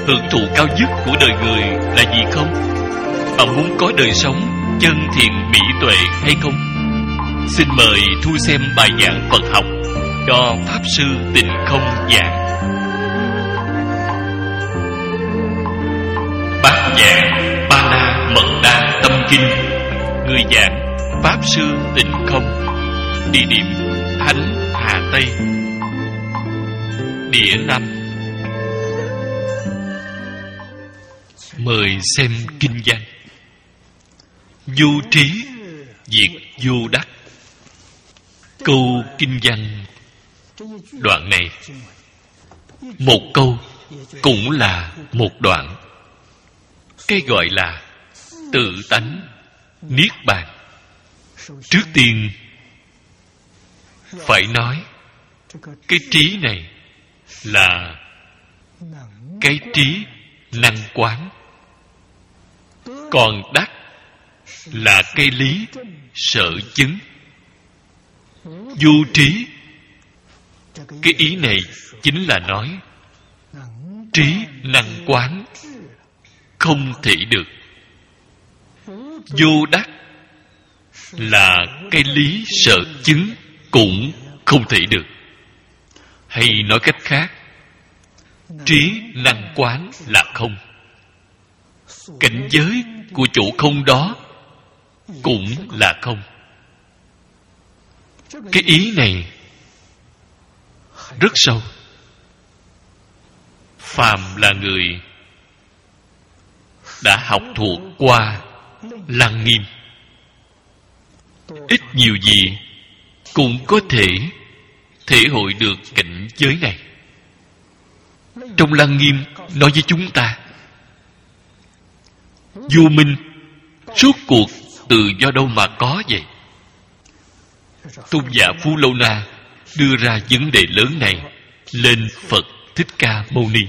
hưởng thụ cao nhất của đời người là gì không? Bạn muốn có đời sống chân thiện mỹ tuệ hay không? Xin mời thu xem bài giảng Phật học do Pháp Sư Tịnh Không giảng. Bát giảng Ba La Mật Đa Tâm Kinh. Người giảng Pháp Sư Tịnh Không. Địa điểm Thánh Hà Tây. Địa năm. Mời xem kinh văn. Vô trí diệt vô đắc. Câu kinh văn đoạn này, một câu cũng là một đoạn. Cái gọi là tự tánh niết bàn. Trước tiên phải nói cái trí này là cái trí năng quán, còn đắc là cái lý sở chứng. Vô trí, cái ý này chính là nói trí năng quán không thể được. Vô đắc là cái lý sở chứng cũng không thể được. Hay nói cách khác, trí năng quán là không. Cảnh giới của chỗ không đó cũng là không. Cái ý này rất sâu. Phàm là người đã học thuộc qua Lăng Nghiêm, ít nhiều gì cũng có thể thể hội được cảnh giới này. Trong Lăng Nghiêm nói với chúng ta, vô minh suốt cuộc từ do đâu mà có vậy? Tôn giả Phú Lâu Na đưa ra vấn đề lớn này lên Phật Thích Ca Mâu Ni.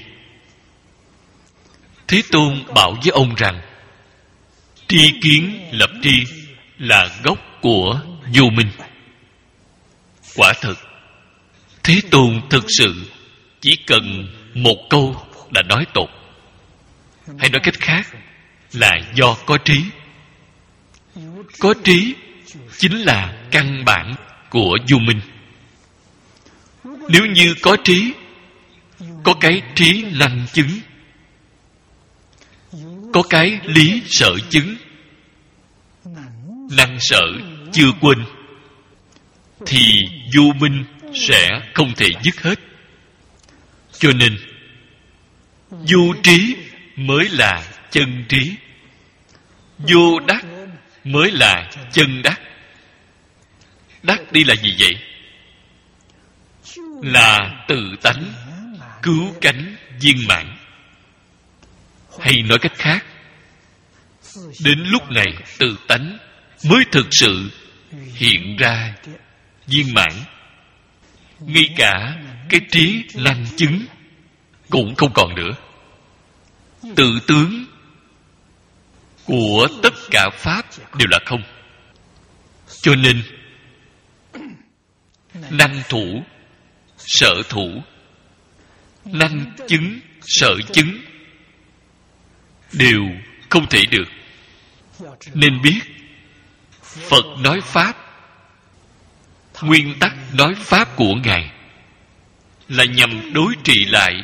Thế Tôn bảo với ông rằng, tri kiến lập tri là gốc của vô minh. Quả thật, Thế Tôn thực sự chỉ cần một câu đã nói tột. Hay nói cách khác là do có trí. Có trí chính là căn bản của vô minh. Nếu như có trí, có cái trí năng chứng, có cái lý sở chứng, năng sở chưa quên, thì vô minh sẽ không thể dứt hết. Cho nên vô trí mới là chân trí, vô đắc mới là chân đắc. Đắc đi là gì vậy? Là tự tánh cứu cánh viên mãn. Hay nói cách khác, đến lúc này tự tánh mới thực sự hiện ra viên mãn. Ngay cả cái trí năng chứng cũng không còn nữa. Tự tướng của tất cả pháp đều là không. Cho nên năng thủ, sở thủ, năng chứng, sở chứng đều không thể được. Nên biết Phật nói pháp, nguyên tắc nói pháp của Ngài là nhằm đối trị lại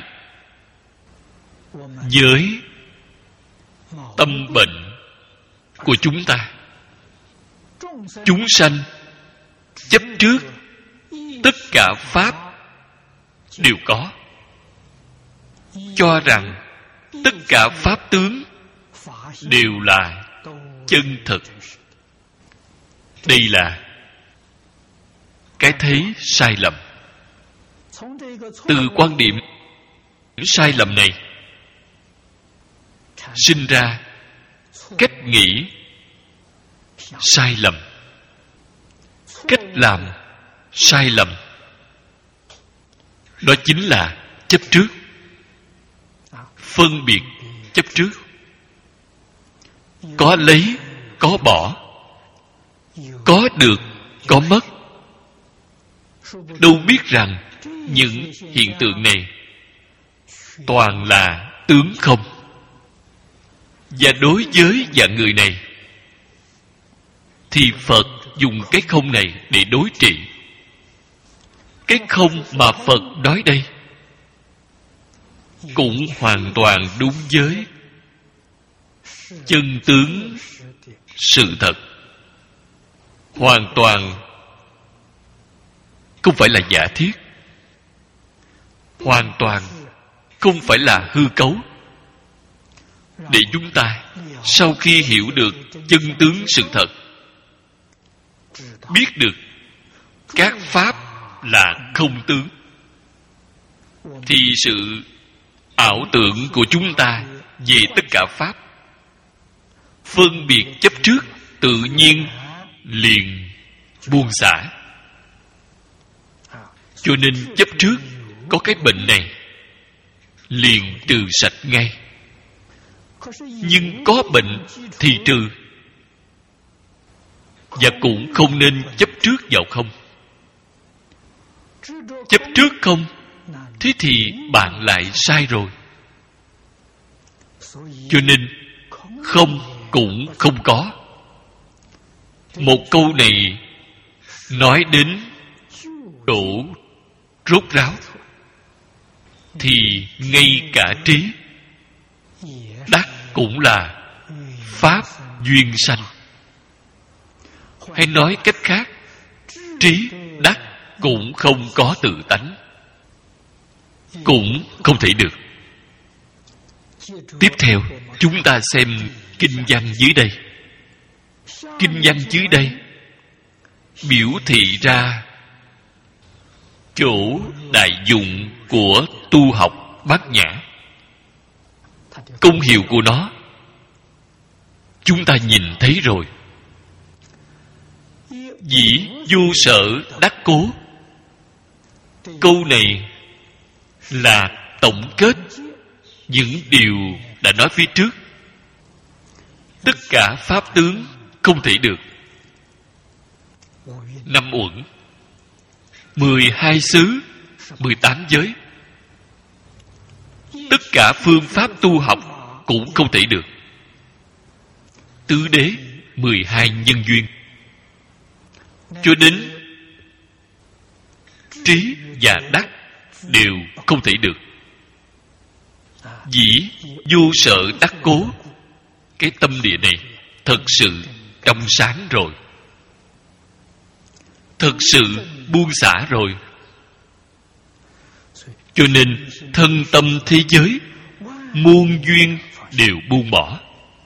với tâm bệnh của chúng ta. Chúng sanh chấp trước tất cả pháp đều có, cho rằng tất cả pháp tướng đều là chân thực. Đây là cái thấy sai lầm. Từ quan điểm sai lầm này sinh ra cách nghĩ sai lầm, cách làm sai lầm. Đó chính là chấp trước, phân biệt chấp trước. Có lấy, có bỏ, có được, có mất. Đâu biết rằng những hiện tượng này toàn là tướng không. Và đối với dạng người này thì Phật dùng cái không này để đối trị. Cái không mà Phật nói đây cũng hoàn toàn đúng với chân tướng sự thật, hoàn toàn không phải là giả thiết, hoàn toàn không phải là hư cấu. Để chúng ta sau khi hiểu được chân tướng sự thật, biết được các pháp là không tướng, thì sự ảo tưởng của chúng ta về tất cả pháp, phân biệt chấp trước, tự nhiên liền buông xả. Cho nên chấp trước có cái bệnh này liền trừ sạch ngay. Nhưng có bệnh thì trừ, và cũng không nên chấp trước vào không. Chấp trước không, thế thì bạn lại sai rồi. Cho nên không cũng không có. Một câu này nói đến độ rốt ráo, thì ngay cả trí đắc cũng là pháp duyên sanh. Hay nói cách khác, trí đắc cũng không có tự tánh, cũng không thể được. Tiếp theo chúng ta xem kinh văn dưới đây. Kinh văn dưới đây biểu thị ra chỗ đại dụng của tu học Bát Nhã. Công hiệu của nó chúng ta nhìn thấy rồi. Dĩ vô sở đắc cố, câu này là tổng kết những điều đã nói phía trước. Tất cả pháp tướng không thể được. 5 uẩn, 12 xứ, 18 giới, tất cả phương pháp tu học cũng không thể được. Tứ đế, 12 nhân duyên. Cho đến trí và đắc đều không thể được. Dĩ vô sở đắc cố, cái tâm địa này thật sự trong sáng rồi, thật sự buông xả rồi. Cho nên thân tâm thế giới muôn duyên đều buông bỏ,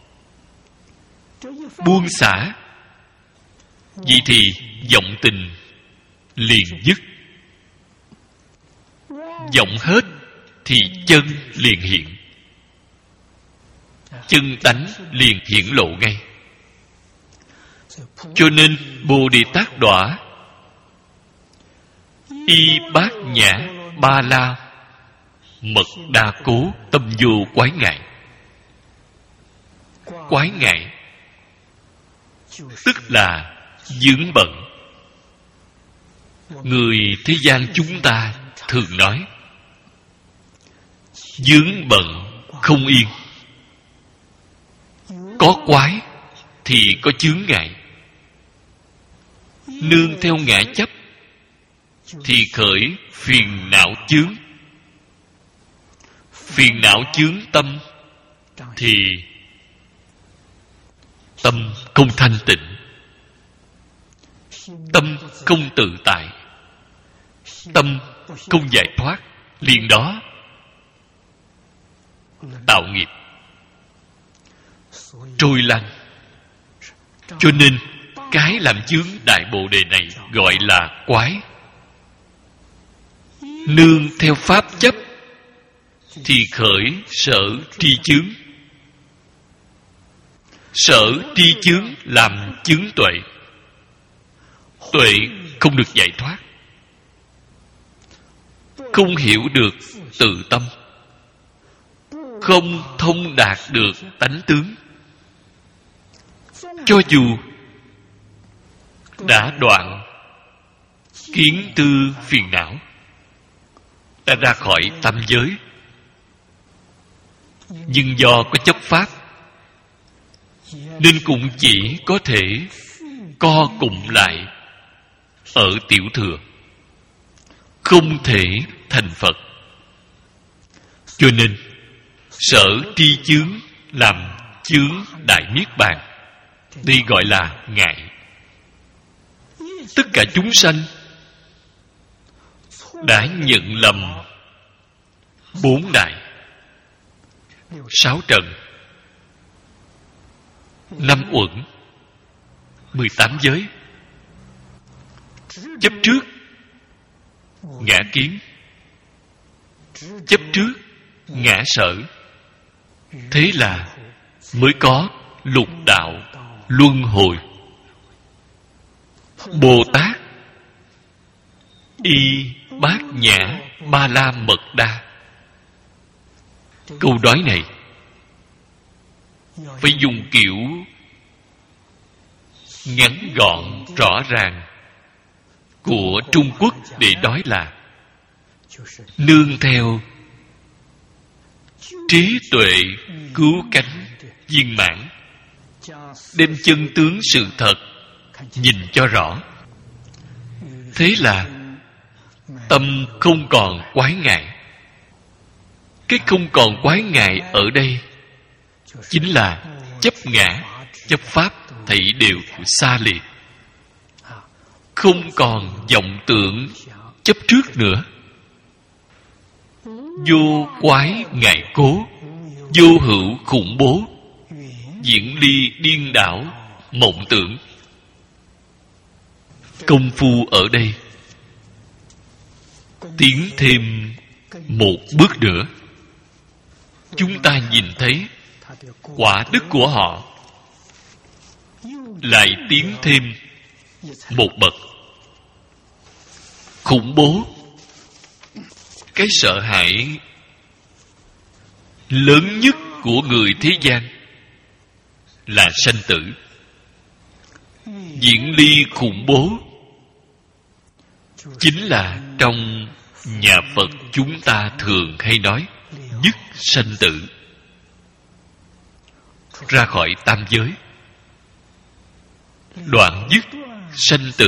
buông xả. Vậy thì vọng tình liền dứt, vọng hết thì chân liền hiện, chân tánh liền hiển lộ ngay. Cho nên Bồ Đề Tát đọa y bát nhã ba la mật đa cố tâm vô quái ngại. Quái ngại tức là vướng bận. Người thế gian chúng ta thường nói vướng bận không yên. Có quái thì có chướng ngại. Nương theo ngã chấp thì khởi phiền não chướng. Phiền não chướng tâm thì tâm không thanh tịnh, tâm không tự tại, tâm không giải thoát, liền đó tạo nghiệp trôi lăn. Cho nên cái làm chướng đại bồ đề này gọi là quái. Nương theo pháp chấp thì khởi sở tri chướng. Sở tri chướng làm chướng tuệ. Tuệ không được giải thoát, không hiểu được tự tâm, không thông đạt được tánh tướng. Cho dù đã đoạn kiến tư phiền não, đã ra khỏi tam giới, nhưng do có chấp pháp nên cũng chỉ có thể co cụm lại ở tiểu thừa, không thể thành Phật. Cho nên sở tri chướng làm chướng đại niết bàn, đây gọi là ngại. Tất cả chúng sanh đã nhận lầm 4 đại, 6 trần, 5 uẩn, 18 giới. Chấp trước ngã kiến, chấp trước ngã sở. Thế là mới có lục đạo luân hồi. Bồ Tát y bát nhã ba la mật đa. Câu nói này phải dùng kiểu ngắn gọn rõ ràng của Trung Quốc để nói là nương theo trí tuệ cứu cánh viên mãn, đem chân tướng sự thật nhìn cho rõ. Thế là tâm không còn quái ngại. Cái không còn quái ngại ở đây chính là chấp ngã, chấp pháp thảy đều xa liệt, không còn vọng tưởng chấp trước nữa. Vô quái ngại cố, vô hữu khủng bố, diễn ly điên đảo mộng tưởng. Công phu ở đây tiến thêm một bước nữa, chúng ta nhìn thấy quả đức của họ lại tiến thêm một bậc. Khủng bố, cái sợ hãi lớn nhất của người thế gian là sanh tử. Diễn ly khủng bố chính là trong nhà Phật chúng ta thường hay nói dứt sanh tử, ra khỏi tam giới, đoạn dứt sanh tử.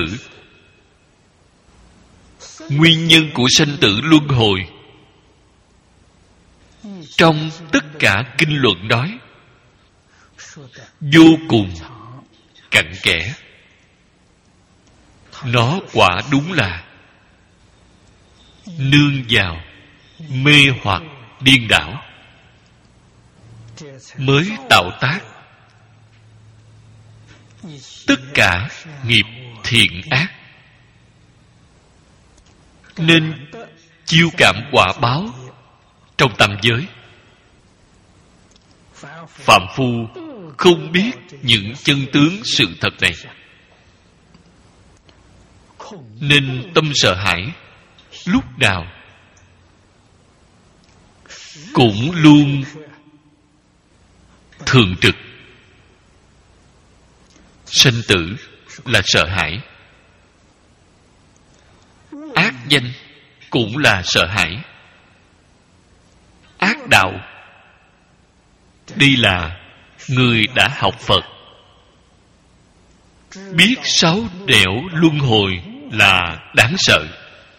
Nguyên nhân của sanh tử luân hồi trong tất cả kinh luận nói vô cùng cặn kẽ. Nó quả đúng là nương vào mê hoặc điên đảo mới tạo tác tất cả nghiệp thiện ác, nên chiêu cảm quả báo trong tam giới. Phạm phu không biết những chân tướng sự thật này, nên tâm sợ hãi lúc nào cũng luôn thường trực. Sanh tử là sợ hãi, ác danh cũng là sợ hãi, ác đạo. Đây là người đã học Phật, biết 6 nẻo luân hồi là đáng sợ.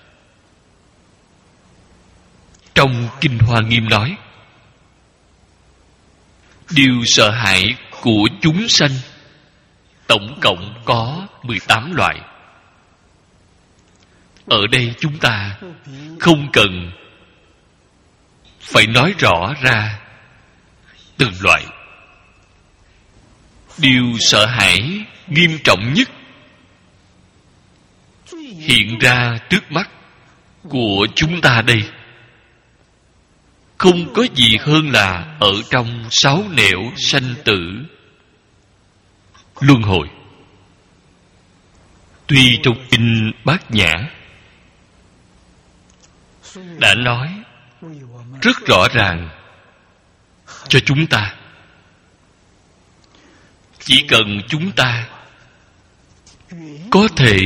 Trong Kinh Hoa Nghiêm nói, điều sợ hãi của chúng sanh tổng cộng có 18 loại. Ở đây chúng ta không cần phải nói rõ ra từng loại. Điều sợ hãi nghiêm trọng nhất hiện ra trước mắt của chúng ta đây không có gì hơn là ở trong 6 nẻo sanh tử luân hồi. Tuy trong Kinh Bát Nhã đã nói rất rõ ràng cho chúng ta, chỉ cần chúng ta có thể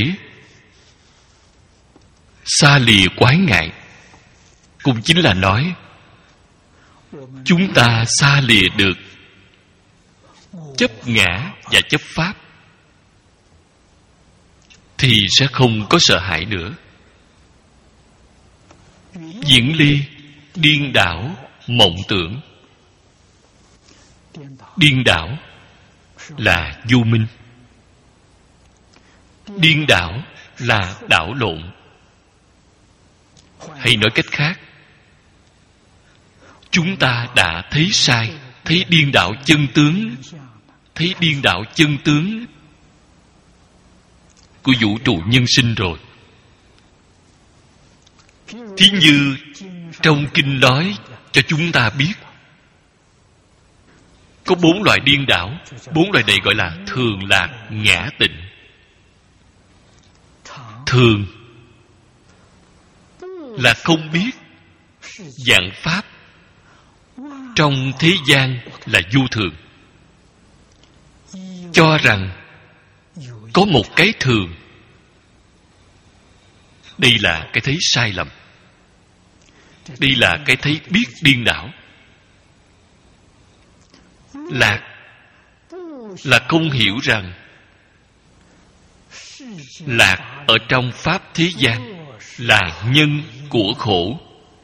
xa lìa quái ngại, cũng chính là nói chúng ta xa lìa được chấp ngã và chấp pháp, thì sẽ không có sợ hãi nữa. Viễn ly điên đảo mộng tưởng. Điên đảo là vô minh, điên đảo là đảo lộn. Hay nói cách khác, chúng ta đã thấy sai, thấy điên đảo chân tướng, thấy điên đảo chân tướng của vũ trụ nhân sinh rồi. Thí như trong kinh nói cho chúng ta biết, có 4 loại điên đảo. 4 loại này gọi là thường lạc ngã tịnh. Thường là không biết vạn pháp trong thế gian là vô thường, cho rằng có một cái thường. Đây là cái thấy sai lầm, đây là cái thấy biết điên đảo. Lạc là không hiểu rằng lạc ở trong pháp thế gian là nhân của khổ.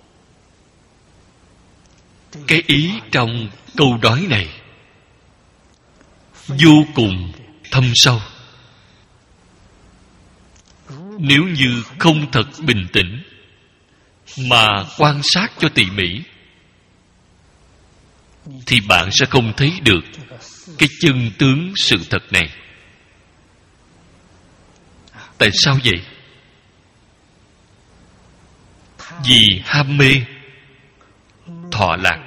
Cái ý trong câu nói này vô cùng thâm sâu. Nếu như không thật bình tĩnh mà quan sát cho tỉ mỉ, thì bạn sẽ không thấy được cái chân tướng sự thật này. Tại sao vậy? Vì ham mê thọ lạc,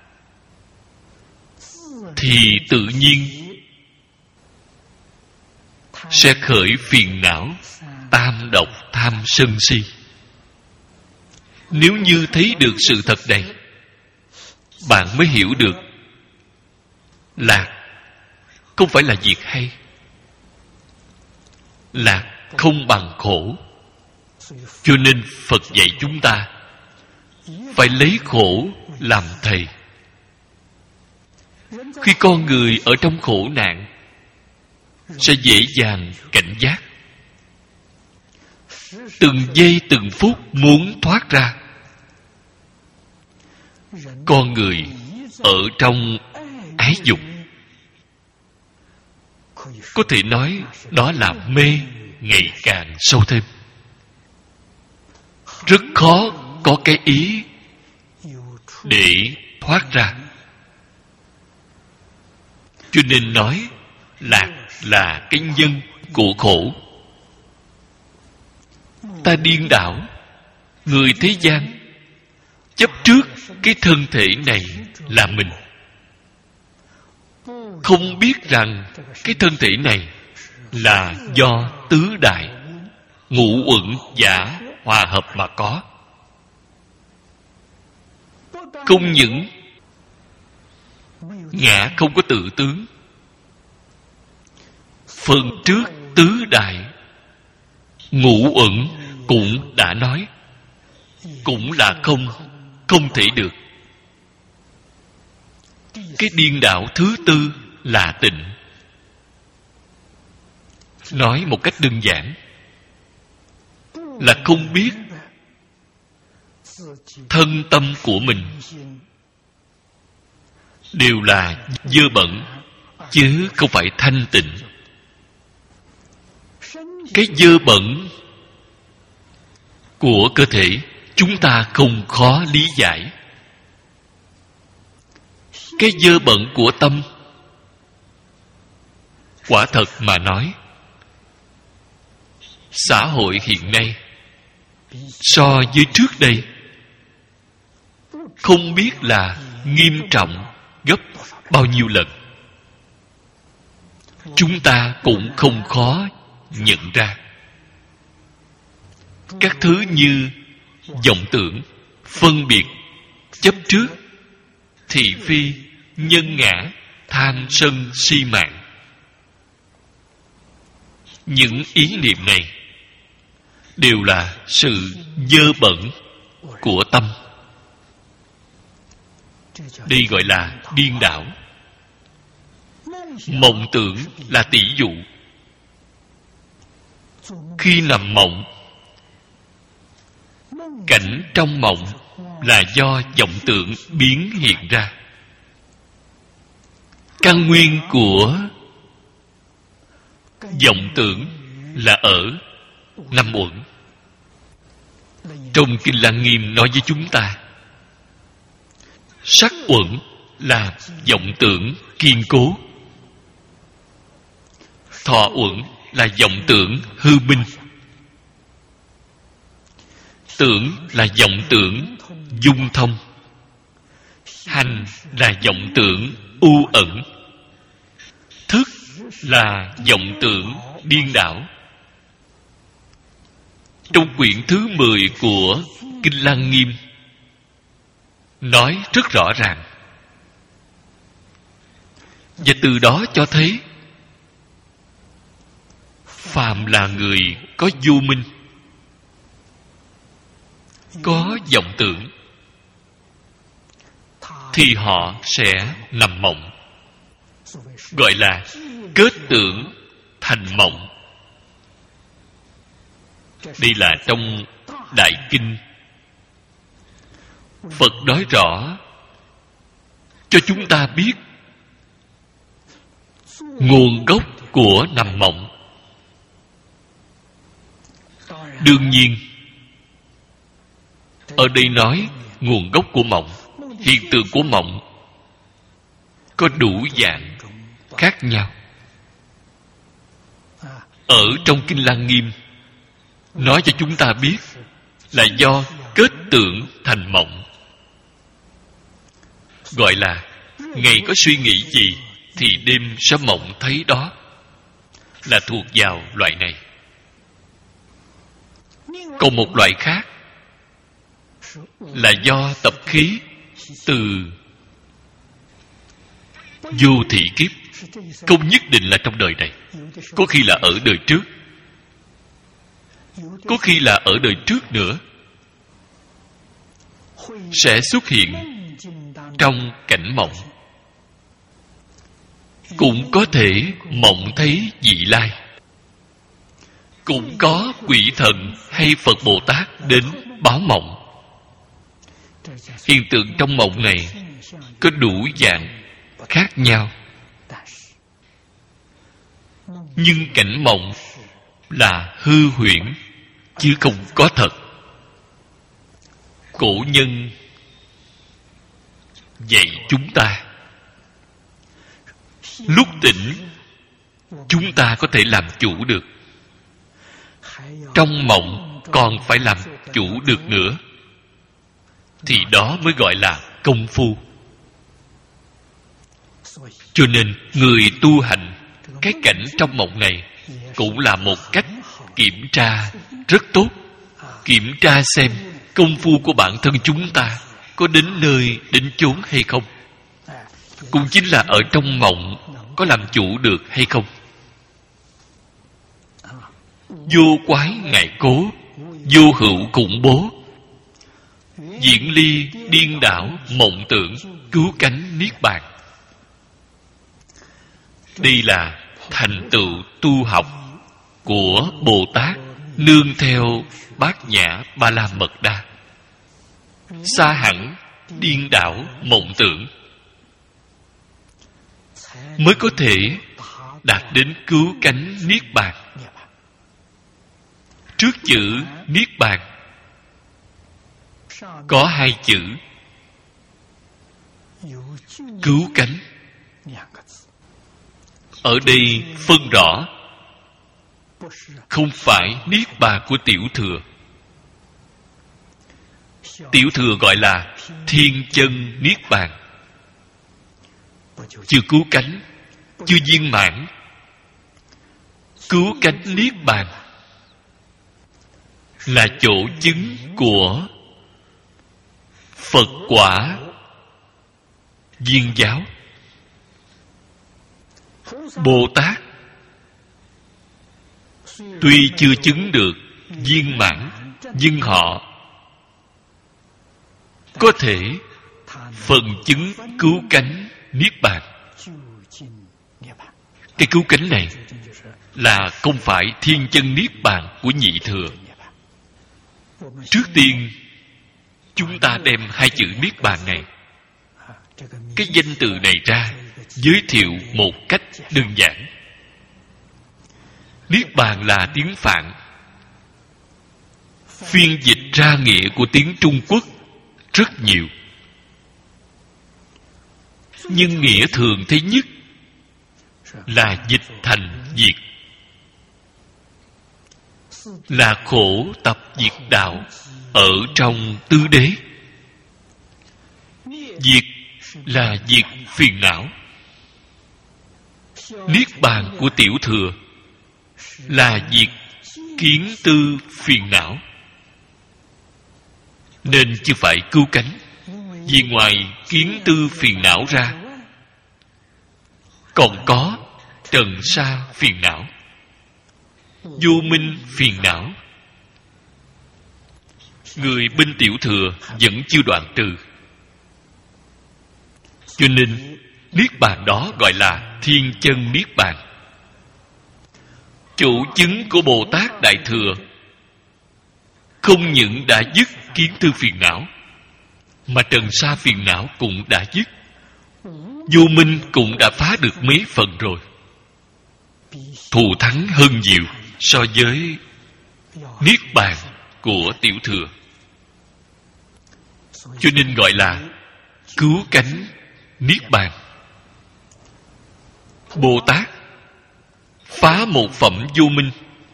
thì tự nhiên sẽ khởi phiền não tam độc tham sân si. Nếu như thấy được sự thật này, bạn mới hiểu được lạc không phải là việc hay. Lạc không bằng khổ. Cho nên Phật dạy chúng ta phải lấy khổ làm thầy. Khi con người ở trong khổ nạn, sẽ dễ dàng cảnh giác, từng giây từng phút muốn thoát ra. Con người ở trong ái dục, có thể nói đó là mê ngày càng sâu thêm. Rất khó có cái ý để thoát ra. Cho nên nói lạc là cái nhân của khổ. Ta điên đảo, người thế gian chấp trước cái thân thể này là mình, không biết rằng cái thân thể này là do tứ đại ngũ uẩn giả hòa hợp mà có. Không những ngã không có tự tướng, phần trước tứ đại ngũ uẩn cũng đã nói, cũng là không thể được. Cái điên đảo thứ tư là tịnh. Nói một cách đơn giản là không biết thân tâm của mình đều là dơ bẩn, chứ không phải thanh tịnh. Cái dơ bẩn của cơ thể chúng ta không khó lý giải. Cái dơ bẩn của tâm, quả thật mà nói, xã hội hiện nay so với trước đây không biết là nghiêm trọng gấp bao nhiêu lần. Chúng ta cũng không khó nhận ra. Các thứ như vọng tưởng, phân biệt, chấp trước, thị phi, nhân ngã, tham sân si mạng, những ý niệm này đều là sự dơ bẩn của tâm. Đây gọi là điên đảo. Mộng tưởng là tỷ dụ. Khi nằm mộng, cảnh trong mộng là do vọng tưởng biến hiện ra. Căn nguyên của vọng tưởng là ở năm uẩn. Trong Kinh Lăng Nghiêm nói với chúng ta, sắc uẩn là vọng tưởng kiên cố, thọ uẩn là vọng tưởng hư minh, tưởng là vọng tưởng dung thông, hành là vọng tưởng u ẩn, thức là vọng tưởng điên đảo. Trong quyển thứ 10 của Kinh Lăng Nghiêm nói rất rõ ràng, và từ đó cho thấy phàm là người có vô minh, có vọng tưởng, thì họ sẽ nằm mộng, gọi là kết tưởng thành mộng. Đây là trong Đại Kinh, Phật nói rõ cho chúng ta biết nguồn gốc của nằm mộng. Đương nhiên, ở đây nói nguồn gốc của mộng, hiện tượng của mộng có đủ dạng khác nhau. Ở trong Kinh Lăng Nghiêm nói cho chúng ta biết là do kết tưởng thành mộng, gọi là ngày có suy nghĩ gì thì đêm sẽ mộng thấy đó, là thuộc vào loại này. Còn một loại khác là do tập khí từ vô thị kiếp, không nhất định là trong đời này, có khi là ở đời trước, có khi là ở đời trước nữa, sẽ xuất hiện trong cảnh mộng. Cũng có thể mộng thấy vị lai, cũng có quỷ thần hay Phật Bồ Tát đến báo mộng. Hiện tượng trong mộng này có đủ dạng khác nhau, nhưng cảnh mộng là hư huyễn chứ không có thật. Cổ nhân dạy chúng ta, lúc tỉnh chúng ta có thể làm chủ được, trong mộng còn phải làm chủ được nữa, thì đó mới gọi là công phu. Cho nên người tu hành, cái cảnh trong mộng này cũng là một cách kiểm tra rất tốt, kiểm tra xem công phu của bản thân chúng ta có đến nơi đến chốn hay không, cũng chính là ở trong mộng có làm chủ được hay không. Vô quái ngại cố, vô hữu khủng bố, diễn ly điên đảo mộng tưởng, cứu cánh niết bàn. Đây là thành tựu tu học của Bồ Tát nương theo Bát Nhã Ba La Mật Đa, xa hẳn điên đảo mộng tưởng, mới có thể đạt đến cứu cánh niết bàn. Trước chữ niết bàn có hai chữ cứu cánh. Ở đây phân rõ, không phải niết bàn của tiểu thừa. Tiểu thừa gọi là thiên chân niết bàn, chưa cứu cánh, chưa viên mãn. Cứu cánh niết bàn là chỗ chứng của Phật quả viên giáo. Bồ Tát tuy chưa chứng được viên mãn, nhưng họ có thể phần chứng cứu cánh niết bàn. Cái cứu cánh này là không phải thiên chân niết bàn của nhị thừa. Trước tiên chúng ta đem hai chữ niết bàn này, cái danh từ này ra, giới thiệu một cách đơn giản. Niết bàn là tiếng Phạn, phiên dịch ra nghĩa của tiếng Trung Quốc rất nhiều, nhưng nghĩa thường thấy nhất là dịch thành diệt, là khổ tập diệt đạo ở trong tứ đế. Diệt là diệt phiền não. Niết bàn của tiểu thừa là diệt kiến tư phiền não. Nên chưa phải cứu cánh, vì ngoài kiến tư phiền não ra còn có trần sa phiền não, vô minh phiền não. Người bên tiểu thừa vẫn chưa đoạn trừ, cho nên niết bàn đó gọi là thiên chân niết bàn. Chủ chứng của Bồ Tát Đại Thừa không những đã dứt kiến tư phiền não, mà trần sa phiền não cũng đã dứt, vô minh cũng đã phá được mấy phần rồi, thù thắng hơn nhiều so với niết bàn của tiểu thừa. Cho nên gọi là cứu cánh niết bàn. Bồ Tát phá một phẩm vô minh,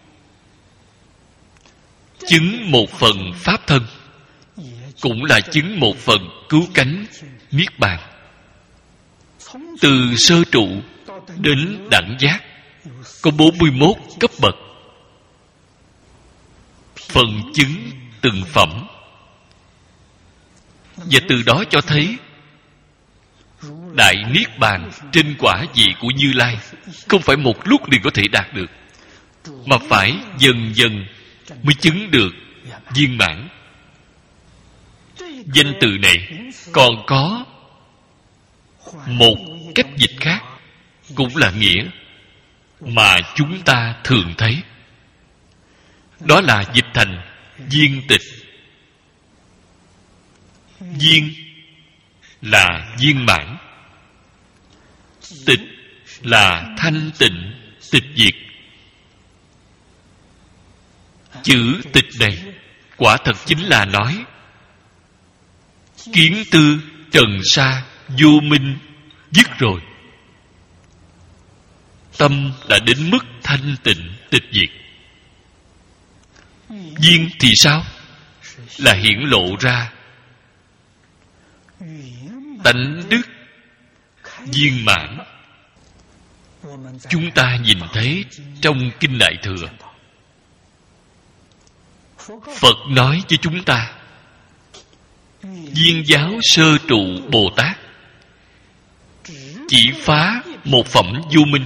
chứng một phần pháp thân, cũng là chứng một phần cứu cánh niết bàn. Từ sơ trụ đến đẳng giác có 41 cấp bậc, phần chứng từng phẩm. Và từ đó cho thấy đại niết bàn trên quả vị của Như Lai không phải một lúc liền có thể đạt được, mà phải dần dần mới chứng được viên mãn. Danh từ này còn có một cách dịch khác, cũng là nghĩa mà chúng ta thường thấy, đó là dịch thành viên tịch. Viên là viên mãn, tịch là thanh tịnh tịch diệt. Chữ tịch này quả thật chính là nói kiến tư trần sa vô minh dứt rồi, tâm đã đến mức thanh tịnh tịch diệt. Viên thì sao? Là hiển lộ ra tánh đức viên mãn. Chúng ta nhìn thấy trong Kinh Đại Thừa, Phật nói cho chúng ta, Viên giáo sơ trụ Bồ Tát chỉ phá một phẩm vô minh.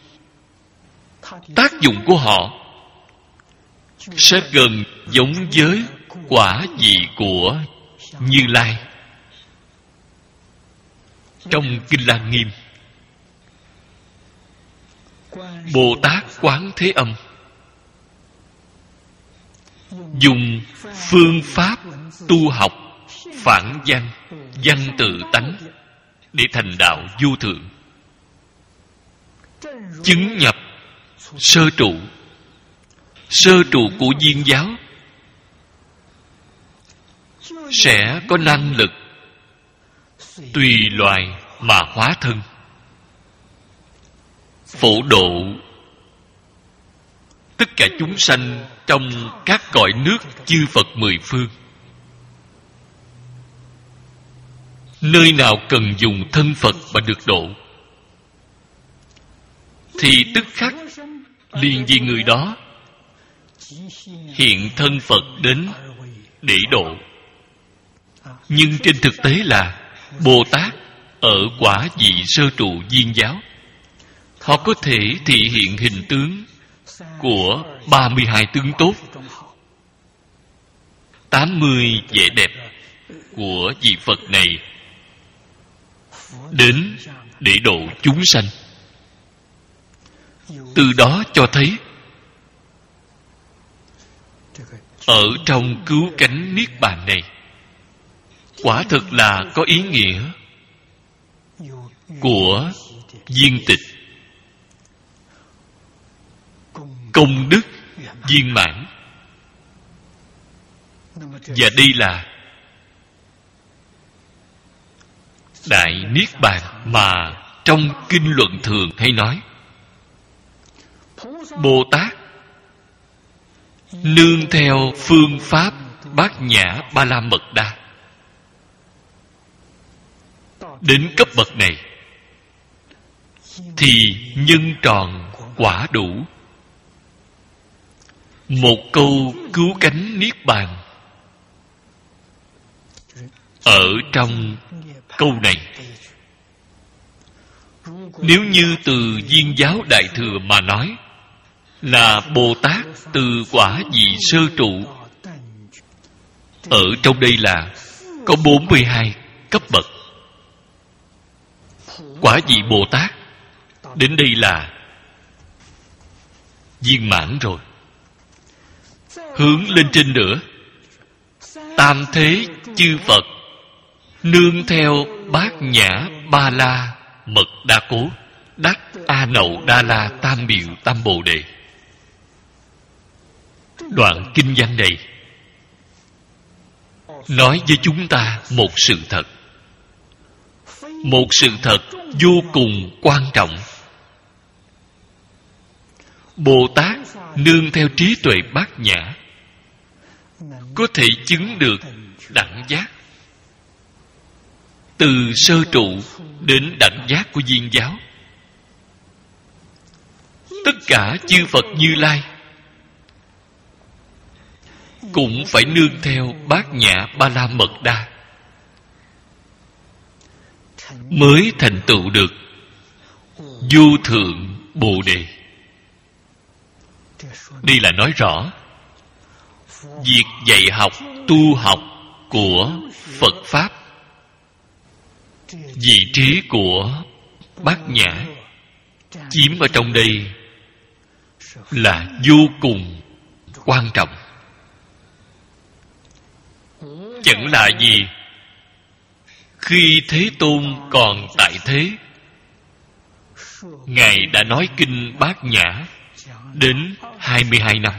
Tác dụng của họ sẽ gần giống với quả vị của Như Lai. Trong Kinh Lăng Nghiêm, Bồ Tát Quán Thế Âm dùng phương pháp tu học phản văn, văn tự tánh để thành đạo vô thượng, chứng nhập sơ trụ. Sơ trụ của Viên giáo sẽ có năng lực tùy loài mà hóa thân, phổ độ tất cả chúng sanh trong các cõi nước chư Phật mười phương. Nơi nào cần dùng thân Phật mà được độ, thì tức khắc liền vì người đó hiện thân Phật đến để độ. Nhưng trên thực tế là Bồ Tát ở quả vị sơ trụ Viên giáo, họ có thể thị hiện hình tướng của 32 tướng tốt, 80 vẻ đẹp của vị Phật này đến để độ chúng sanh. Từ đó cho thấy ở trong cứu cánh niết bàn này quả thực là có ý nghĩa của viên tịch, công đức viên mãn. Và đây là đại niết bàn mà trong kinh luận thường hay nói. Bồ Tát nương theo phương pháp Bát Nhã Ba La Mật Đa, đến cấp bậc này thì nhân tròn quả đủ. Một câu cứu cánh niết bàn ở trong câu này, nếu như từ Viên Giáo Đại Thừa mà nói, là Bồ Tát từ quả vị sơ trụ. Ở trong đây là có 42 cấp bậc. Quả vị Bồ Tát đến đây là viên mãn rồi. Hướng lên trên nữa, tam thế chư Phật nương theo Bát Nhã Ba La Mật Đa Cố, đắc A Nậu Đa La Tam Biểu Tam Bồ Đề. Đoạn kinh văn này nói với chúng ta một sự thật, một sự thật vô cùng quan trọng. Bồ Tát nương theo trí tuệ bát nhã có thể chứng được đẳng giác, từ sơ trụ đến đẳng giác của Viên Giáo. Tất cả chư Phật Như Lai cũng phải nương theo Bát Nhã Ba La Mật Đa mới thành tựu được vô thượng Bồ Đề. Đây là nói rõ việc dạy học, tu học của Phật Pháp, vị trí của Bát Nhã chiếm ở trong đây là vô cùng quan trọng. Chẳng là gì, khi Thế Tôn còn tại thế, Ngài đã nói kinh Bát Nhã đến 22 năm.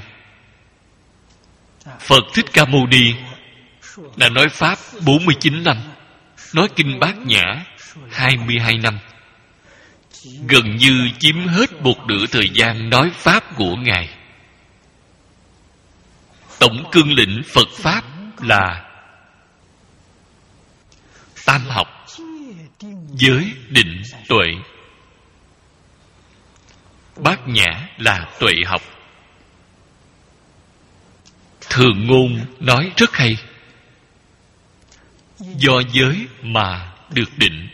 Phật Thích Ca Mâu Ni đã nói Pháp 49 năm, nói kinh Bát Nhã 22 năm. Gần như chiếm hết một nửa thời gian nói Pháp của Ngài. Tổng cương lĩnh Phật Pháp là tam học, giới, định, tuệ. Bát Nhã là tuệ học. Thường Ngôn nói rất hay: do giới mà được định,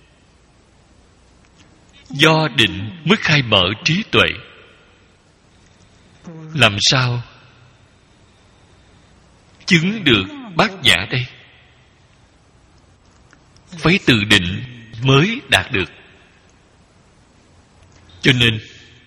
do định mới khai mở trí tuệ. Làm sao chứng được Bát Nhã đây? Phải từ định mới đạt được. Cho nên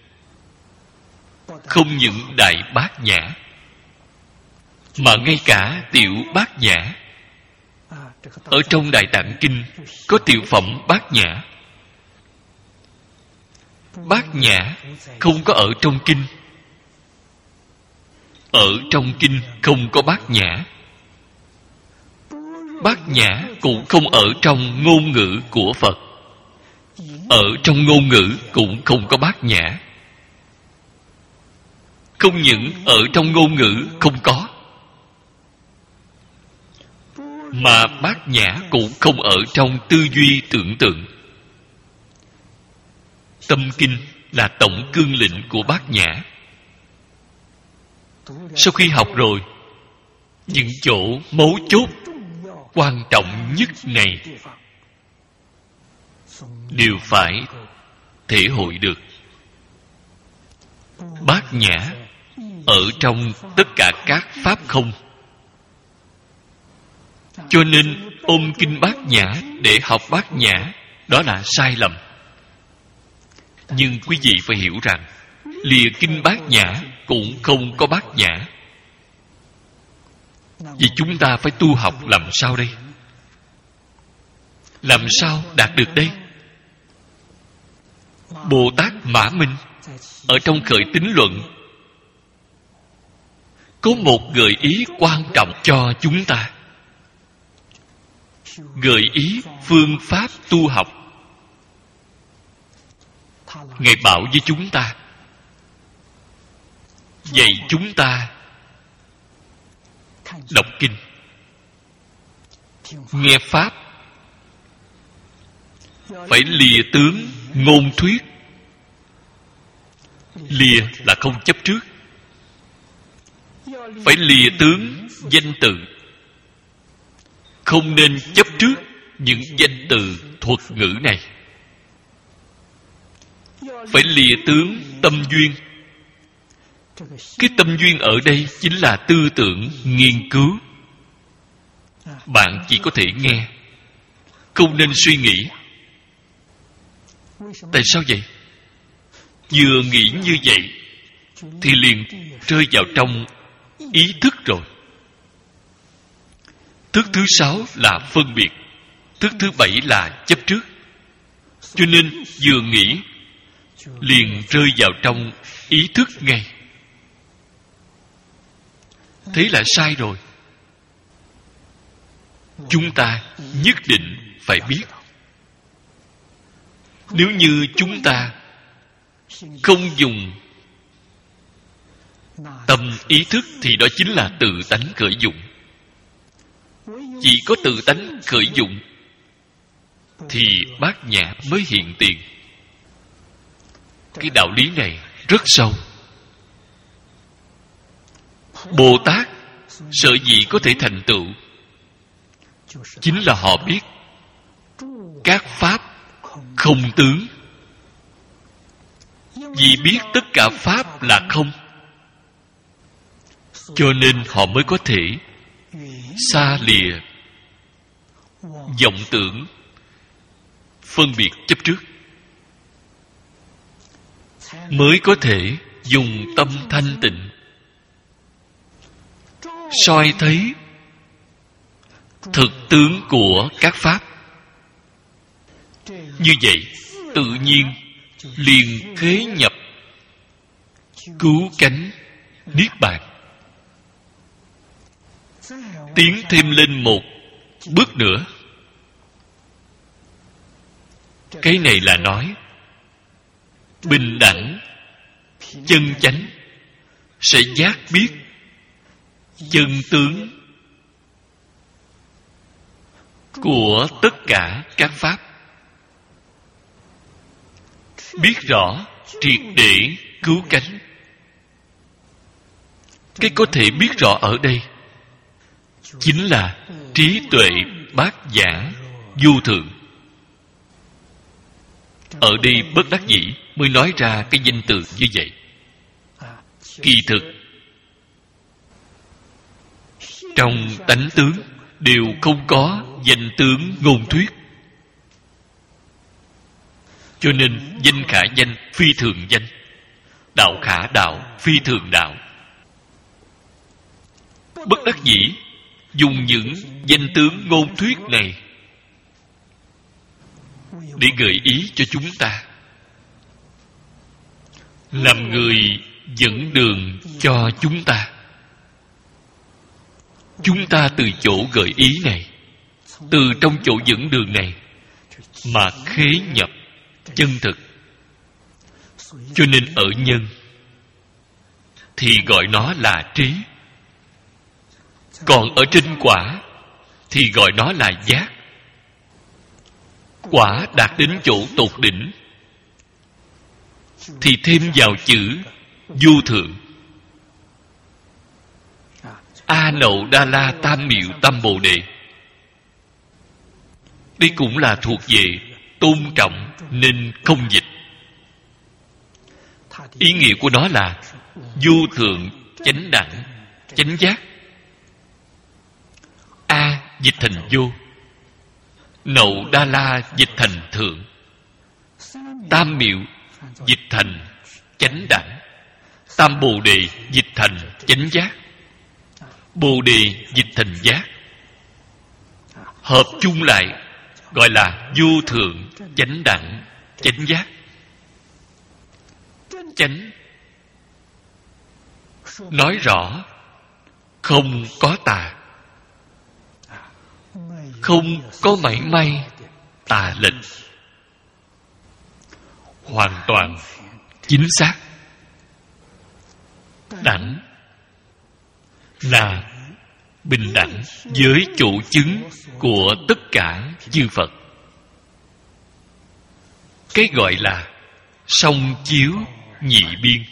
không những Đại Bát Nhã, mà ngay cả Tiểu Bát Nhã, ở trong Đại Tạng Kinh có tiểu phẩm Bát Nhã. Bát Nhã không có ở trong kinh. Ở trong kinh không có Bát Nhã. Bát Nhã cũng không ở trong ngôn ngữ của Phật. Ở trong ngôn ngữ cũng không có Bát Nhã. Không những ở trong ngôn ngữ không có, mà Bát Nhã cũng không ở trong tư duy tưởng tượng. Tâm kinh là tổng cương lĩnh của Bát Nhã. Sau khi học rồi, những chỗ mấu chốt quan trọng nhất này đều phải thể hội được. Bát Nhã ở trong tất cả các pháp không. Cho nên ôm kinh Bát Nhã để học Bát Nhã đó là sai lầm. Nhưng quý vị phải hiểu rằng lìa kinh Bát Nhã cũng không có Bát Nhã. Vì chúng ta phải tu học làm sao đây? Làm sao đạt được đây? Bồ Tát Mã Minh ở trong Khởi Tín Luận có một gợi ý quan trọng cho chúng ta. Gợi ý phương pháp tu học. Ngài bảo với chúng ta, dạy chúng ta đọc kinh, nghe pháp, phải lìa tướng ngôn thuyết. Lìa là không chấp trước. Phải lìa tướng danh từ, không nên chấp trước những danh từ thuật ngữ này. Phải lìa tướng tâm duyên. Cái tâm duyên ở đây chính là tư tưởng nghiên cứu. Bạn chỉ có thể nghe, không nên suy nghĩ. Tại sao vậy? Vừa nghĩ như vậy thì liền rơi vào trong ý thức rồi. Thức thứ 6 là phân biệt. Thức thứ 7 là chấp trước. Cho nên vừa nghĩ liền rơi vào trong ý thức ngay. Thế là sai rồi. Chúng ta nhất định phải biết. Nếu như chúng ta không dùng tâm ý thức thì đó chính là tự tánh khởi dụng. Chỉ có tự tánh khởi dụng thì Bát Nhã mới hiện tiền. Cái đạo lý này rất sâu. Bồ Tát sở dĩ có thể thành tựu chính là họ biết các pháp không tướng. Vì biết tất cả pháp là không, cho nên họ mới có thể xa lìa vọng tưởng, phân biệt chấp trước, mới có thể dùng tâm thanh tịnh soi thấy thực tướng của các pháp. Như vậy tự nhiên liền khế nhập cứu cánh niết bàn. Tiến thêm lên một bước nữa. Cái này là nói bình đẳng chân chánh sẽ giác biết chân tướng của tất cả các pháp. Biết rõ triệt để cứu cánh. Cái có thể biết rõ ở đây chính là trí tuệ bát nhã vô thượng. Ở đây bất đắc dĩ mới nói ra cái danh từ như vậy. Kỳ thực trong tánh tướng đều không có danh tướng ngôn thuyết. Cho nên danh khả danh, phi thường danh. Đạo khả đạo, phi thường đạo. Bất đắc dĩ dùng những danh tướng ngôn thuyết này để gợi ý cho chúng ta, làm người dẫn đường cho chúng ta. Chúng ta từ chỗ gợi ý này, từ trong chỗ dẫn đường này mà khế nhập chân thực. Cho nên ở nhân thì gọi nó là trí, còn ở trên quả thì gọi nó là giác. Quả đạt đến chỗ tột đỉnh thì thêm vào chữ vô thượng. A Nậu Đa La Tam Miệu Tam Bồ Đề. Đây cũng là thuộc về tôn trọng nên không dịch. Ý nghĩa của nó là vô thượng chánh đẳng chánh giác. A dịch thành vô, Nậu Đa La dịch thành thượng, Tam Miệu dịch thành chánh đẳng, Tam Bồ Đề dịch thành chánh giác, Bồ Đề dịch thành giác. Hợp chung lại gọi là vô thượng chánh đẳng chánh giác. Chánh nói rõ không có tà, không có mảy may tà lệch, hoàn toàn chính xác. Đẳng là bình đẳng với chỗ chứng của tất cả chư Phật. Cái gọi là song chiếu nhị biên,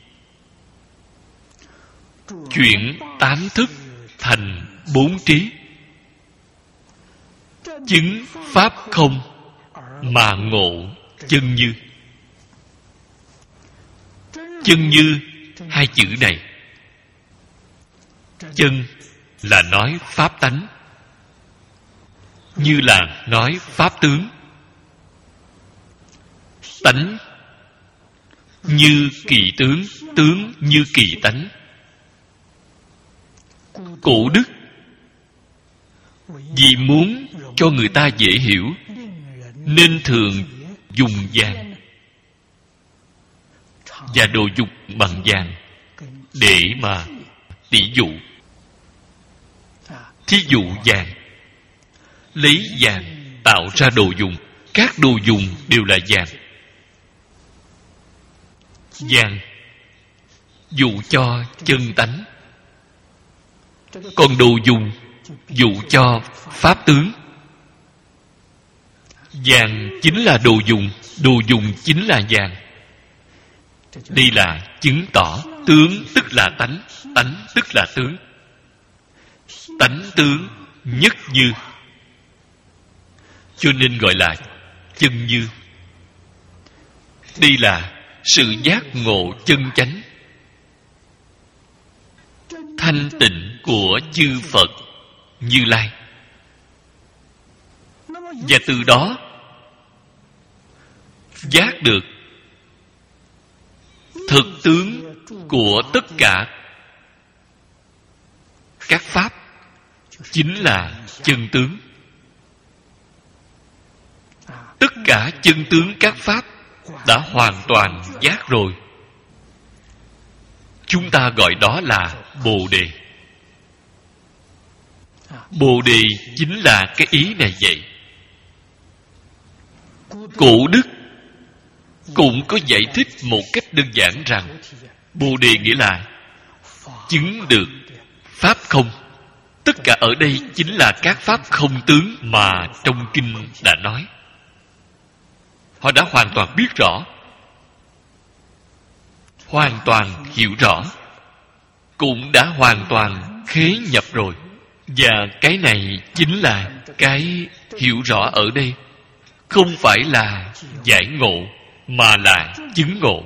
chuyển tám thức thành bốn trí, chứng pháp không mà ngộ chân như. Chân như hai chữ này, chân là nói pháp tánh, như là nói pháp tướng. Tánh như kỳ tướng, tướng như kỳ tánh. Cổ đức vì muốn cho người ta dễ hiểu nên thường dùng vàng và đồ dục bằng vàng để mà tỷ dụ. Thí dụ vàng, lấy vàng tạo ra đồ dùng. Các đồ dùng đều là vàng. Vàng dụ cho chân tánh, còn đồ dùng dụ cho pháp tướng. Vàng chính là đồ dùng chính là vàng. Đây là chứng tỏ tướng tức là tánh, tánh tức là tướng. Tánh tướng nhất như, cho nên gọi là chân như. Đây là sự giác ngộ chân chánh, thanh tịnh của chư Phật Như Lai. Và từ đó giác được thực tướng của tất cả các pháp, chính là chân tướng. Tất cả chân tướng các pháp đã hoàn toàn giác rồi. Chúng ta gọi đó là Bồ Đề. Bồ Đề chính là cái ý này vậy. Cổ đức cũng có giải thích một cách đơn giản rằng Bồ Đề nghĩa là chứng được pháp không. Tất cả ở đây chính là các pháp không tướng mà trong kinh đã nói. Họ đã hoàn toàn biết rõ, hoàn toàn hiểu rõ, cũng đã hoàn toàn khế nhập rồi. Và cái này chính là cái hiểu rõ ở đây. Không phải là giải ngộ, mà là chứng ngộ.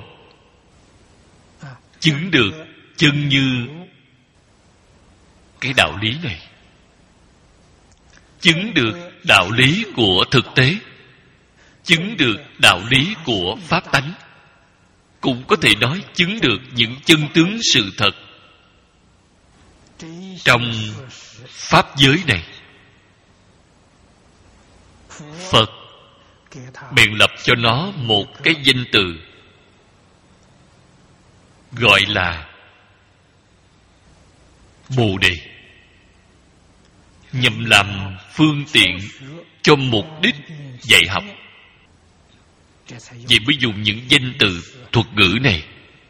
Chứng được chân như cái đạo lý này. Chứng được đạo lý của thực tế, chứng được đạo lý của pháp tánh. Cũng có thể nói chứng được những chân tướng sự thật trong pháp giới này. Phật bèn lập cho nó một cái danh từ gọi là Bồ Đề, nhằm làm phương tiện cho mục đích dạy học. Vì mới dùng những danh từ thuật ngữ này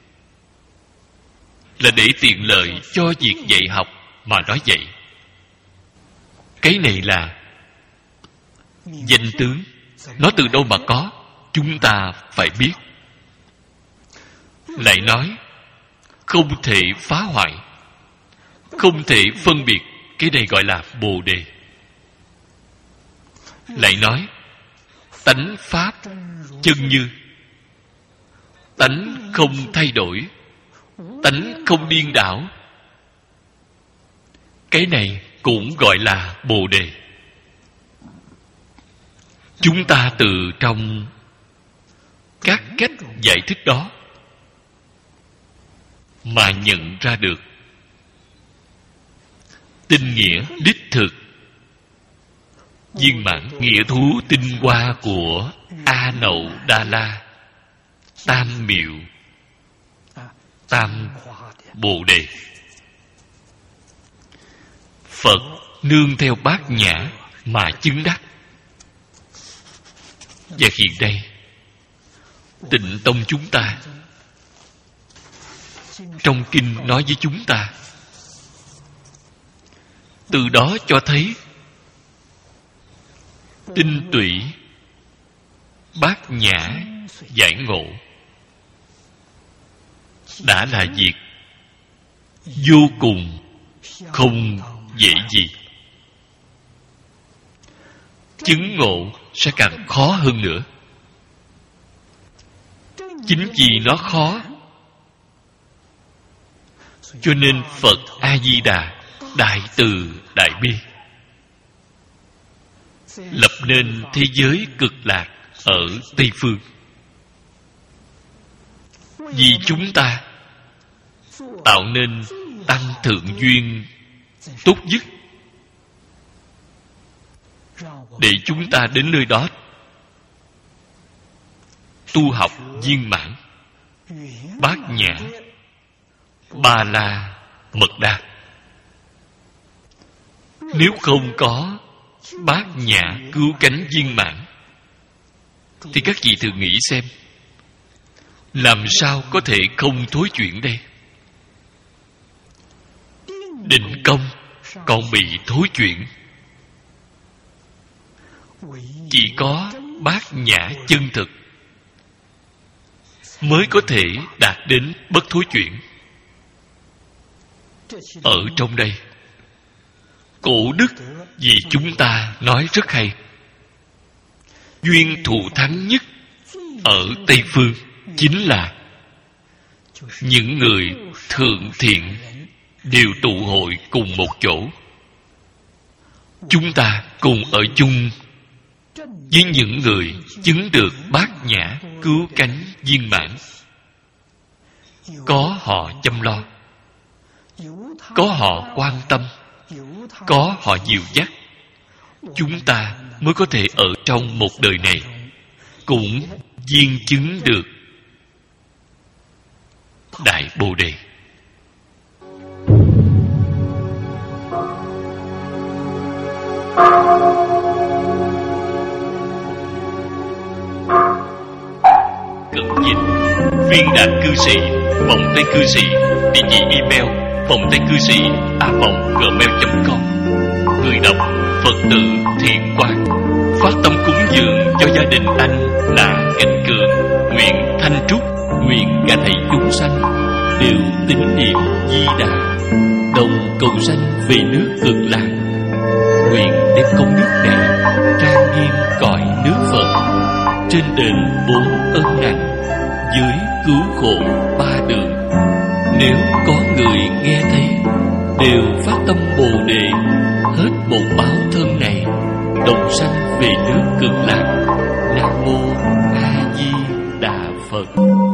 là để tiện lợi cho việc dạy học mà nói vậy. Cái này là danh tướng. Nó từ đâu mà có, chúng ta phải biết. Lại nói không thể phá hoại, không thể phân biệt. Cái này gọi là Bồ Đề. Lại nói tánh pháp chân như, tánh không thay đổi, tánh không điên đảo. Cái này cũng gọi là Bồ Đề. Chúng ta từ trong các cách giải thích đó mà nhận ra được tinh nghĩa đích thực, viên mãn nghĩa thú tinh hoa của A Nậu Đa La, Tam Miệu, Tam Bồ Đề. Phật nương theo Bát Nhã mà chứng đắc. Và hiện nay Tịnh Tông chúng ta trong kinh nói với chúng ta, từ đó cho thấy tinh tụy Bát Nhã giải ngộ đã là việc vô cùng không dễ gì. Chứng ngộ sẽ càng khó hơn nữa. Chính vì nó khó, cho nên Phật A-di-đà đại từ đại bi lập nên thế giới cực lạc ở Tây Phương. Vì chúng ta tạo nên tăng thượng duyên tốt nhất, để chúng ta đến nơi đó tu học viên mãn Bát Nhã Ba La Mật Đa. Nếu không có Bát Nhã cứu cánh viên mãn thì các vị thử nghĩ xem, làm sao có thể không thối chuyển đây? Định công còn bị thối chuyển. Chỉ có Bát Nhã chân thực mới có thể đạt đến bất thối chuyển. Ở trong đây, cổ đức vì chúng ta nói rất hay. Duyên thù thắng nhất ở Tây Phương chính là những người thượng thiện đều tụ hội cùng một chỗ. Chúng ta cùng ở chung với những người chứng được Bát Nhã cứu cánh viên mãn. Có họ chăm lo, có họ quan tâm, có họ dìu dắt, chúng ta mới có thể ở trong một đời này cũng viên chứng được Đại Bồ Đề. Cận dịch Viên Đạt Cư Sĩ, Vọng Tây Cư Sĩ, địa chỉ email vongtaycư sĩ@gmail.com. Người đọc Phật tử Thiện Quang. Phát tâm cúng dường cho gia đình anh là Cảnh Cường, nguyện thanh trúc, nguyện cả thảy chúng sanh đều tín niệm Di Đà, đồng cầu sanh về nước Cực Lạc. Nguyện đem công đức này trang nghiêm cõi nước Phật, trên đền 4 ân nặng, dưới cứu khổ 3 đường. Nếu có người nghe thấy đều phát tâm Bồ Đề, hết một báo thân này đồng sanh về nước Cực Lạc. Nam mô A Di Đà Phật.